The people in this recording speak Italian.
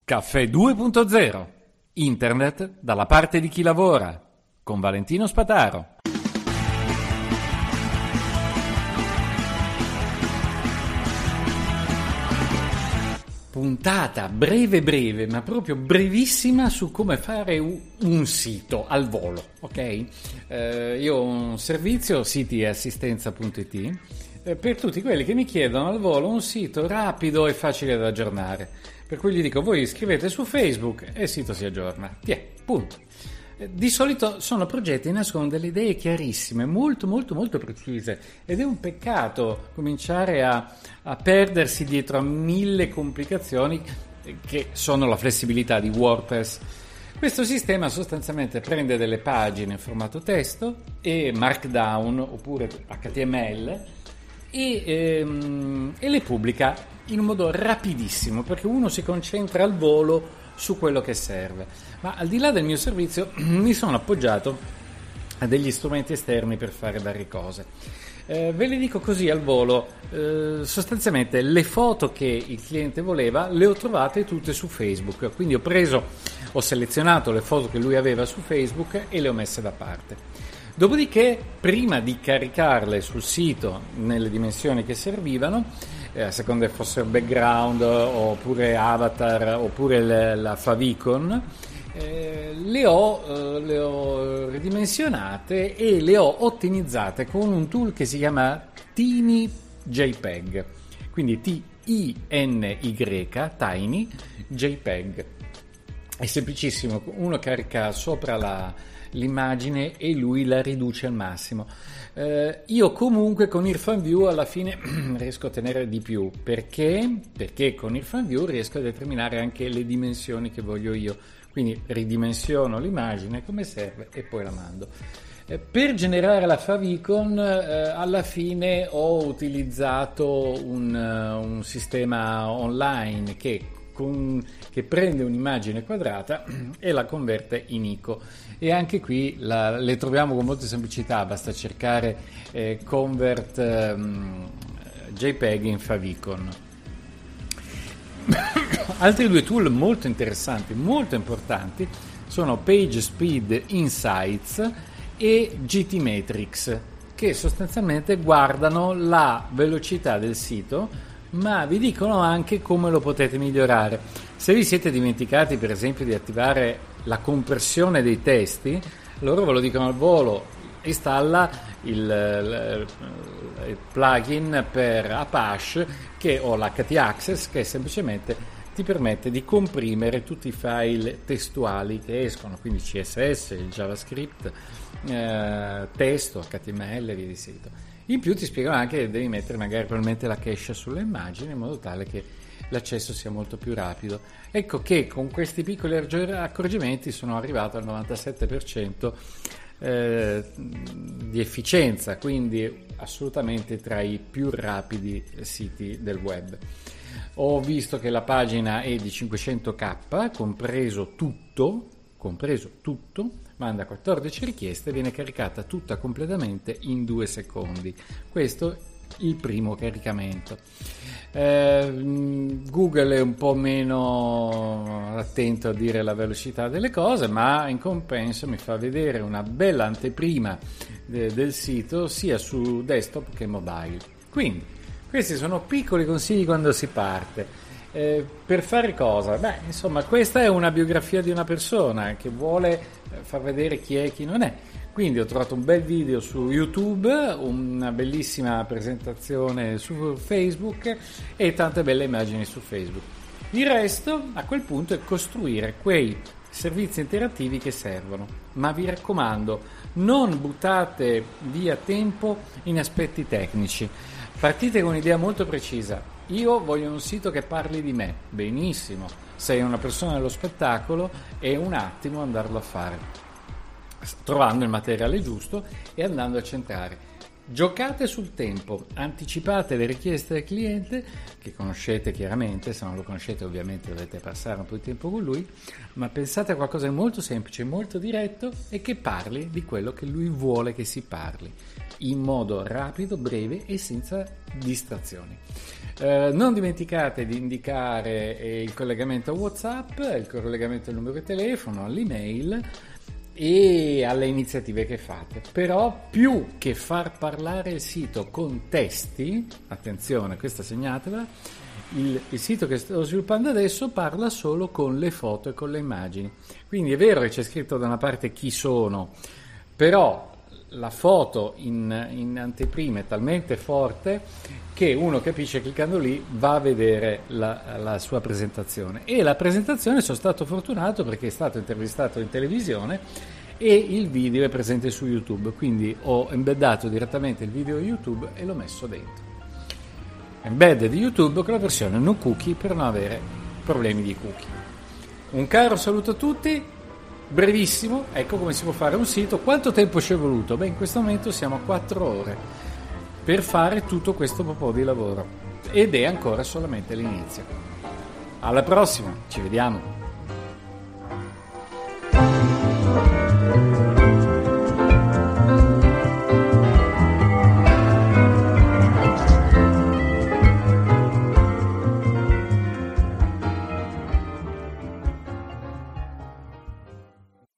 Caffè 2.0. Internet dalla parte di chi lavora. Con Valentino Spataro. Puntata breve, ma proprio brevissima su come fare un sito al volo, ok? Io ho un servizio, sitieassistenza.it, per tutti quelli che mi chiedono al volo un sito rapido e facile da aggiornare. Per cui gli dico, voi iscrivete su Facebook e il sito si aggiorna. Punto. Di solito sono progetti che nascono delle idee chiarissime, molto precise, ed è un peccato cominciare a perdersi dietro a 1000 complicazioni che sono la flessibilità di WordPress. Questo sistema sostanzialmente prende delle pagine in formato testo e Markdown oppure HTML e le pubblica in un modo rapidissimo, perché uno si concentra al volo su quello che serve. Ma al di là del mio servizio mi sono appoggiato a degli strumenti esterni per fare varie cose. Ve le dico così al volo, sostanzialmente le foto che il cliente voleva le ho trovate tutte su Facebook, quindi ho selezionato le foto che lui aveva su Facebook e le ho messe da parte. Dopodiché, prima di caricarle sul sito nelle dimensioni che servivano, a seconda che fosse background oppure avatar oppure la favicon, le ho ridimensionate e le ho ottimizzate con un tool che si chiama Tiny JPEG, quindi Tiny JPEG. È semplicissimo, uno carica sopra l'immagine e lui la riduce al massimo. Io comunque con IrfanView alla fine riesco a ottenere di più, perché con IrfanView riesco a determinare anche le dimensioni che voglio io, quindi ridimensiono l'immagine come serve e poi la mando. Per generare la favicon alla fine ho utilizzato un sistema online che prende un'immagine quadrata e la converte in ICO, e anche qui le troviamo con molta semplicità, basta cercare convert JPEG in favicon. Altri due tool molto interessanti, molto importanti, sono PageSpeed Insights e GTmetrix, che sostanzialmente guardano la velocità del sito, ma vi dicono anche come lo potete migliorare. Se vi siete dimenticati per esempio di attivare la compressione dei testi, loro ve lo dicono al volo: installa il plugin per Apache o l'HT Access, che semplicemente ti permette di comprimere tutti i file testuali che escono, quindi CSS, il JavaScript, testo, HTML e via di seguito. In più ti spiegano anche che devi mettere magari probabilmente la cache sulle immagini in modo tale che l'accesso sia molto più rapido. Ecco che con questi piccoli accorgimenti sono arrivato al 97% di efficienza, quindi assolutamente tra i più rapidi siti del web. Ho visto che la pagina è di 500k, compreso tutto, manda 14 richieste e viene caricata tutta completamente in 2 secondi. Questo è il primo caricamento. Google è un po' meno attento a dire la velocità delle cose, ma in compenso mi fa vedere una bella anteprima del sito sia su desktop che mobile. Quindi questi sono piccoli consigli quando si parte. Per fare cosa? Insomma, questa è una biografia di una persona che vuole far vedere chi è e chi non è. Quindi ho trovato un bel video su YouTube, una bellissima presentazione su Facebook e tante belle immagini su Facebook. Il resto, a quel punto, è costruire quei servizi interattivi che servono. Ma vi raccomando, non buttate via tempo in aspetti tecnici. Partite con un'idea molto precisa. Io voglio un sito che parli di me. Benissimo, sei una persona dello spettacolo, è un attimo andarlo a fare, trovando il materiale giusto e andando a centrare. Giocate sul tempo, anticipate le richieste del cliente, che conoscete chiaramente. Se non lo conoscete ovviamente dovete passare un po' di tempo con lui, ma pensate a qualcosa di molto semplice, molto diretto e che parli di quello che lui vuole che si parli, in modo rapido, breve e senza distrazioni. Non dimenticate di indicare il collegamento a WhatsApp, il collegamento al numero di telefono, all'email e alle iniziative che fate. Però più che far parlare il sito con testi, attenzione, questa segnatela, il sito che sto sviluppando adesso parla solo con le foto e con le immagini. Quindi è vero che c'è scritto da una parte chi sono, però la foto in anteprima è talmente forte che uno capisce cliccando lì, va a vedere la sua presentazione. E la presentazione, sono stato fortunato perché è stato intervistato in televisione e il video è presente su YouTube, quindi ho embeddato direttamente il video YouTube e l'ho messo dentro. Embed di YouTube con la versione no cookie per non avere problemi di cookie. Un caro saluto a tutti, brevissimo, ecco come si può fare un sito. Quanto tempo ci è voluto? Beh, in questo momento siamo a 4 ore per fare tutto questo po' di lavoro ed è ancora solamente l'inizio. Alla prossima, ci vediamo.